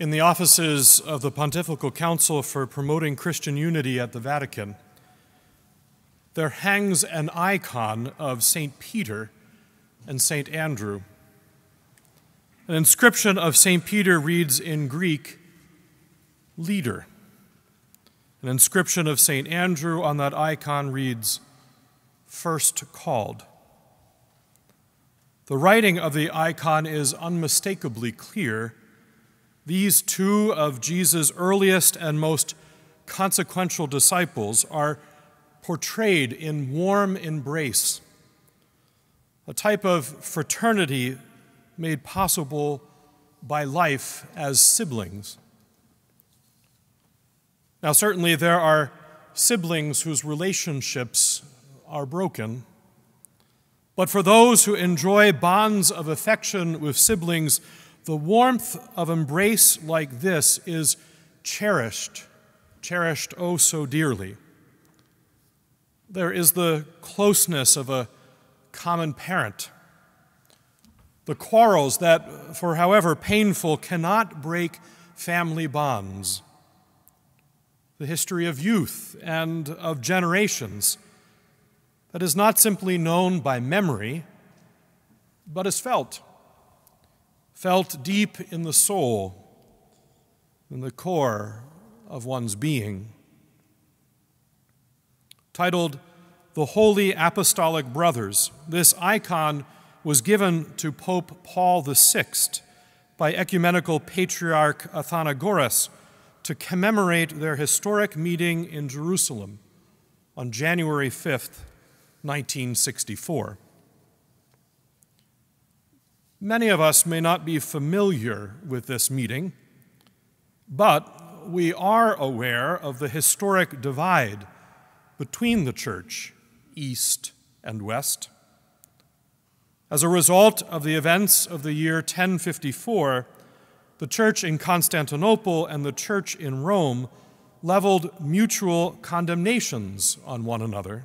In the offices of the Pontifical Council for Promoting Christian Unity at the Vatican, there hangs an icon of St. Peter and St. Andrew. An inscription of St. Peter reads in Greek, "Leader." An inscription of St. Andrew on that icon reads, "First called." The writing of the icon is unmistakably clear. These two of Jesus' earliest and most consequential disciples are portrayed in warm embrace, a type of fraternity made possible by life as siblings. Now, certainly there are siblings whose relationships are broken, but for those who enjoy bonds of affection with siblings, the warmth of embrace like this is cherished oh so dearly. There is the closeness of a common parent, the quarrels that, for however painful, cannot break family bonds, the history of youth and of generations that is not simply known by memory, but is felt deep in the soul, in the core of one's being. Titled The Holy Apostolic Brothers, this icon was given to Pope Paul VI by Ecumenical Patriarch Athenagoras to commemorate their historic meeting in Jerusalem on January 5th, 1964. Many of us may not be familiar with this meeting, but we are aware of the historic divide between the Church, East and West. As a result of the events of the year 1054, the Church in Constantinople and the Church in Rome leveled mutual condemnations on one another.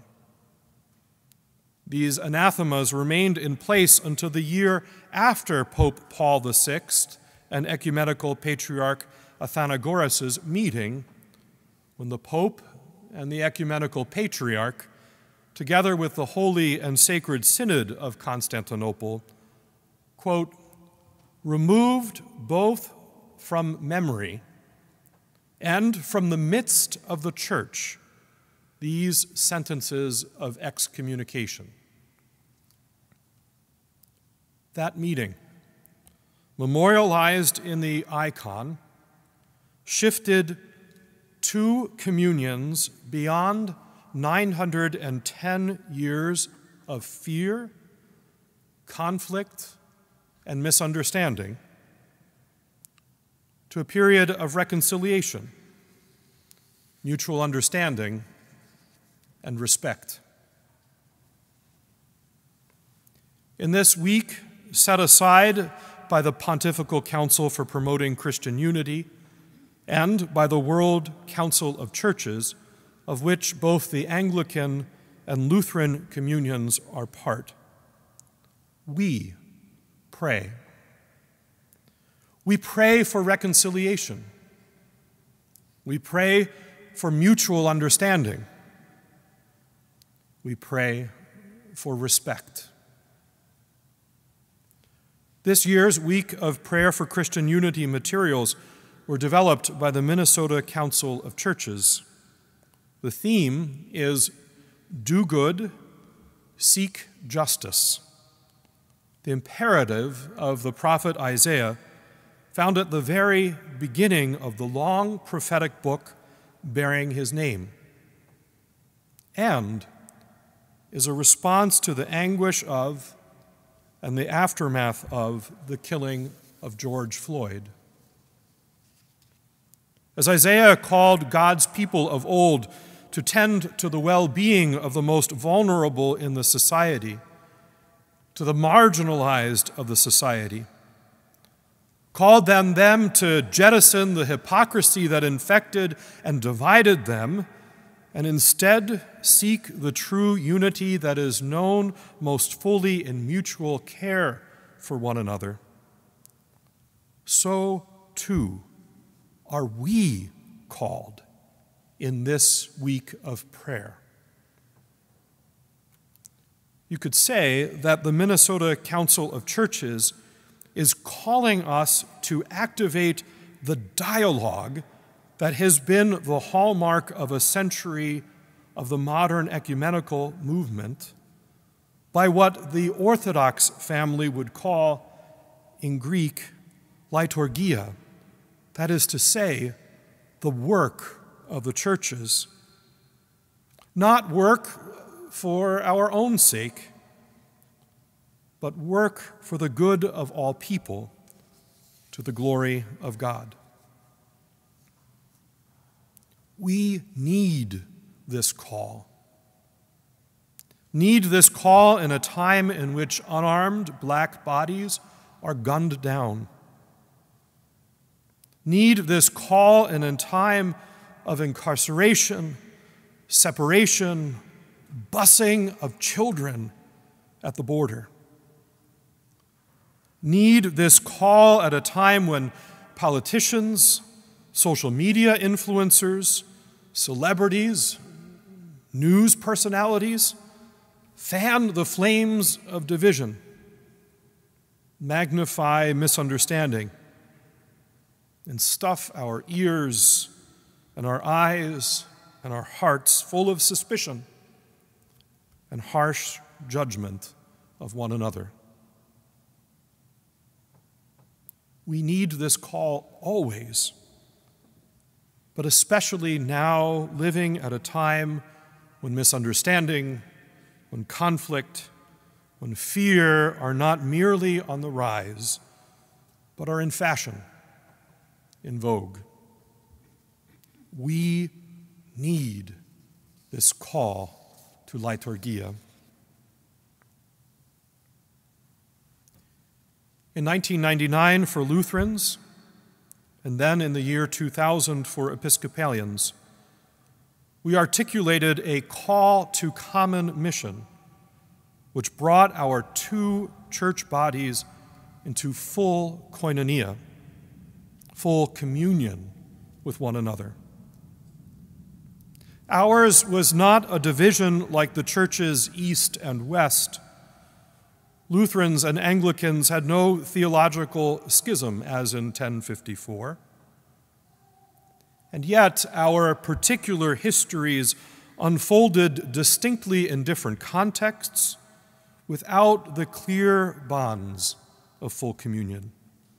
These anathemas remained in place until the year after Pope Paul VI and Ecumenical Patriarch Athenagoras' meeting, when the Pope and the Ecumenical Patriarch, together with the Holy and Sacred Synod of Constantinople, quote, removed both from memory and from the midst of the Church these sentences of excommunication. That meeting, memorialized in the icon, shifted two communions beyond 910 years of fear, conflict, and misunderstanding to a period of reconciliation, mutual understanding, and respect. In this week set aside by the Pontifical Council for Promoting Christian Unity and by the World Council of Churches, of which both the Anglican and Lutheran communions are part, we pray. We pray for reconciliation. We pray for mutual understanding. We pray for respect. This year's Week of Prayer for Christian Unity materials were developed by the Minnesota Council of Churches. The theme is Do Good, Seek Justice. The imperative of the prophet Isaiah, found at the very beginning of the long prophetic book bearing his name, and is a response to the anguish of and the aftermath of the killing of George Floyd. As Isaiah called God's people of old to tend to the well-being of the most vulnerable in the society, to the marginalized of the society, called them to jettison the hypocrisy that infected and divided them, and instead seek the true unity that is known most fully in mutual care for one another. So, too, are we called in this week of prayer? You could say that the Minnesota Council of Churches is calling us to activate the dialogue that has been the hallmark of a century of the modern ecumenical movement by what the Orthodox family would call, in Greek, liturgia, that is to say, the work of the churches. Not work for our own sake, but work for the good of all people, to the glory of God. We need this call. Need this call in a time in which unarmed black bodies are gunned down. Need this call in a time of incarceration, separation, busing of children at the border. Need this call at a time when politicians, social media influencers, celebrities, news personalities fan the flames of division, magnify misunderstanding, and stuff our ears and our eyes and our hearts full of suspicion and harsh judgment of one another. We need this call always, but especially now, living at a time when misunderstanding, when conflict, when fear are not merely on the rise, but are in fashion, in vogue. We need this call to liturgia. In 1999 for Lutherans, and then in the year 2000 for Episcopalians, we articulated a call to common mission, which brought our two church bodies into full koinonia, full communion with one another. Ours was not a division like the churches east and west. Lutherans and Anglicans had no theological schism as in 1054. And yet our particular histories unfolded distinctly in different contexts without the clear bonds of full communion.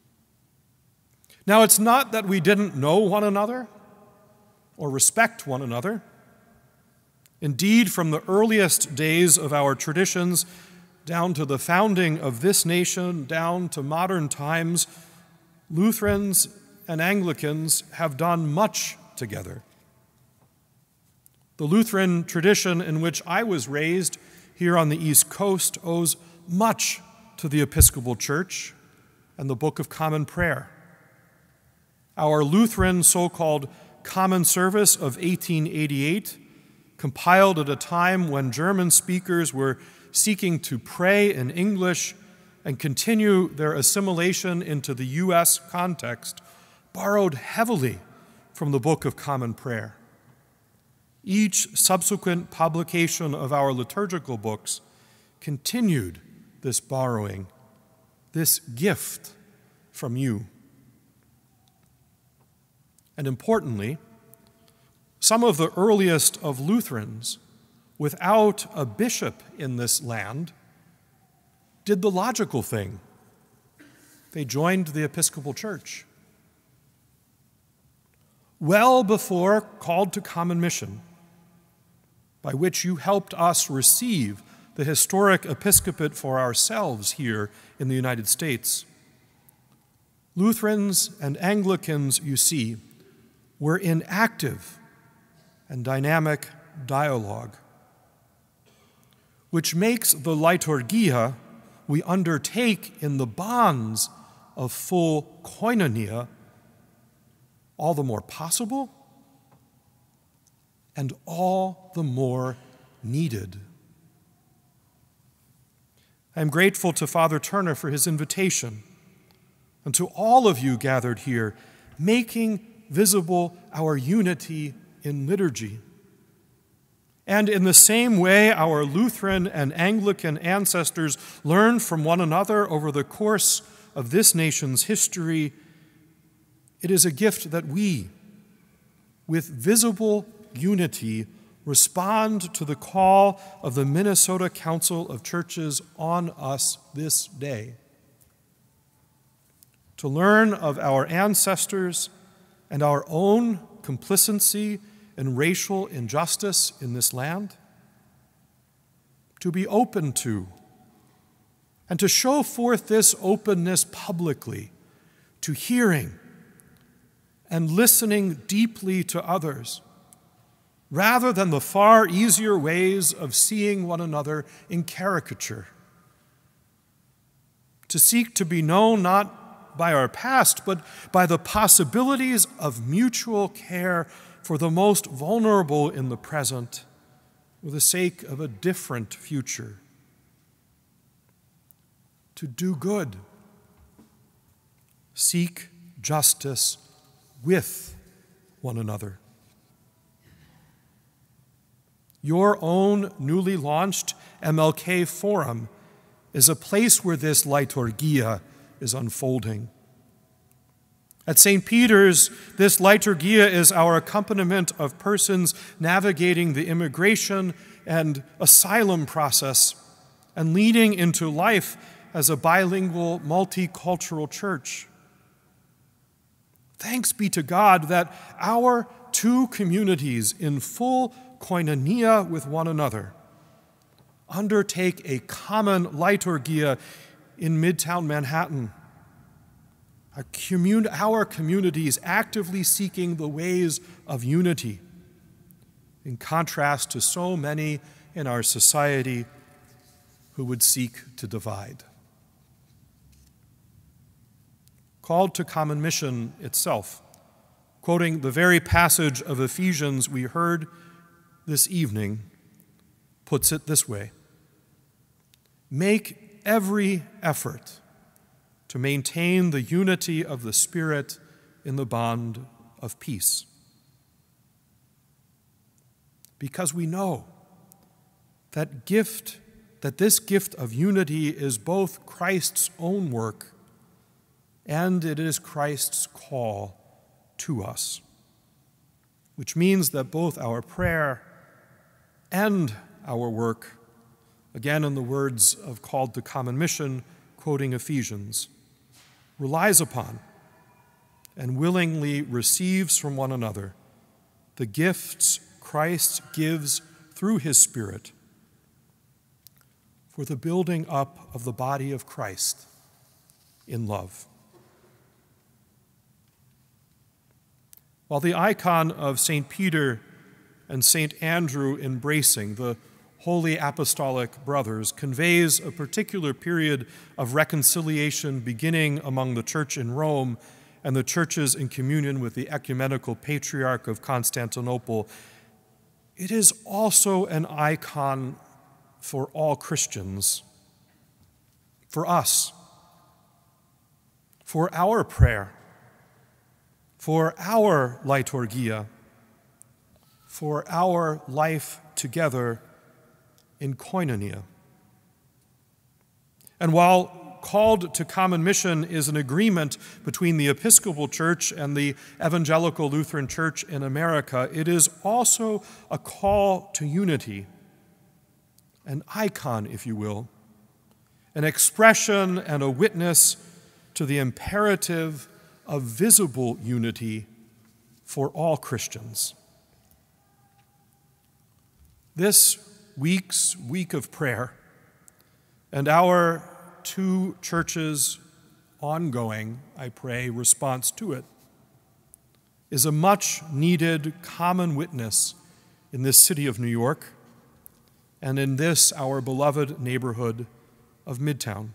Now, it's not that we didn't know one another or respect one another. Indeed, from the earliest days of our traditions, down to the founding of this nation, down to modern times, Lutherans and Anglicans have done much together. The Lutheran tradition in which I was raised here on the East Coast owes much to the Episcopal Church and the Book of Common Prayer. Our Lutheran so-called Common Service of 1888, compiled at a time when German speakers were seeking to pray in English and continue their assimilation into the U.S. context, borrowed heavily from the Book of Common Prayer. Each subsequent publication of our liturgical books continued this borrowing, this gift from you. And importantly, some of the earliest of Lutherans, without a bishop in this land, did the logical thing. They joined the Episcopal Church. Well before called to common mission, by which you helped us receive the historic episcopate for ourselves here in the United States, Lutherans and Anglicans, you see, were in active and dynamic dialogue, which makes the liturgia we undertake in the bonds of full koinonia all the more possible and all the more needed. I am grateful to Father Turner for his invitation and to all of you gathered here, making visible our unity in liturgy. And in the same way our Lutheran and Anglican ancestors learned from one another over the course of this nation's history, it is a gift that we, with visible unity, respond to the call of the Minnesota Council of Churches on us this day. To learn of our ancestors and our own complicity in racial injustice in this land, to be open to, and to show forth this openness publicly, to hearing and listening deeply to others, rather than the far easier ways of seeing one another in caricature. To seek to be known not by our past, but by the possibilities of mutual care for the most vulnerable in the present, for the sake of a different future. To do good, seek justice with one another. Your own newly launched MLK Forum is a place where this liturgia is unfolding. At St. Peter's, this liturgia is our accompaniment of persons navigating the immigration and asylum process and leading into life as a bilingual, multicultural church. Thanks be to God that our two communities in full koinonia with one another undertake a common liturgia in Midtown Manhattan. Our communities actively seeking the ways of unity, in contrast to so many in our society who would seek to divide. Called to Common Mission itself, quoting the very passage of Ephesians we heard this evening, puts it this way: make every effort to maintain the unity of the Spirit in the bond of peace. Because we know that this gift of unity is both Christ's own work and it is Christ's call to us, which means that both our prayer and our work, again in the words of Called to Common Mission, quoting Ephesians, relies upon and willingly receives from one another the gifts Christ gives through his Spirit for the building up of the body of Christ in love. While the icon of St. Peter and St. Andrew embracing the Holy Apostolic Brothers conveys a particular period of reconciliation beginning among the church in Rome and the churches in communion with the ecumenical patriarch of Constantinople, it is also an icon for all Christians, for us, for our prayer, for our liturgia, for our life together in koinonia. And while Called to Common Mission is an agreement between the Episcopal Church and the Evangelical Lutheran Church in America, it is also a call to unity, an icon, if you will, an expression and a witness to the imperative of visible unity for all Christians. This week's week of prayer and our two churches' ongoing, I pray, response to it is a much-needed common witness in this city of New York and in this, our beloved neighborhood of Midtown.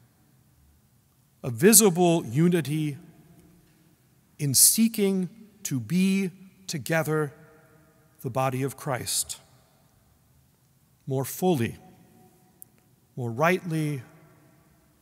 A visible unity in seeking to be together the body of Christ more fully, more rightly,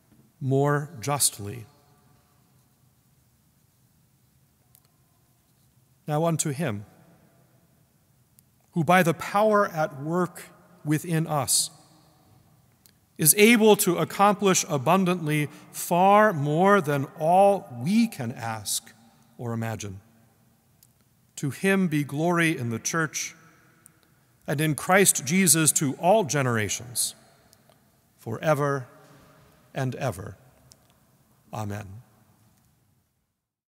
more justly. Now unto him, who by the power at work within us is able to accomplish abundantly far more than all we can ask or imagine. To him be glory in the church and in Christ Jesus to all generations, forever and ever. Amen.